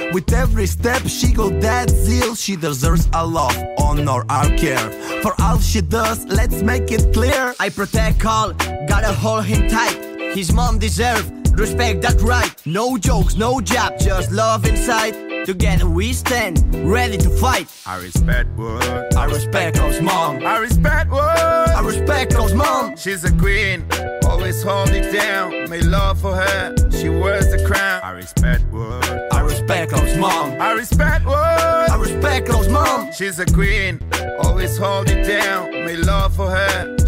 With every step she got that zeal. She deserves our love, honor, our care. For all she does, let's make it clear. I protect Carl, gotta hold him tight. His mom deserve respect, that right. No jokes, no jab, just love inside. Together we stand, ready to fight. I respect Wood. I respect Cole's mom. I respect Wood. I respect Cole's mom. She's a queen, always hold it down. Make love for her, she wears the crown. I respect Wood. I respect Cole's mom. I respect Wood. I respect Cole's mom. She's a queen, always hold it down. Make love for her,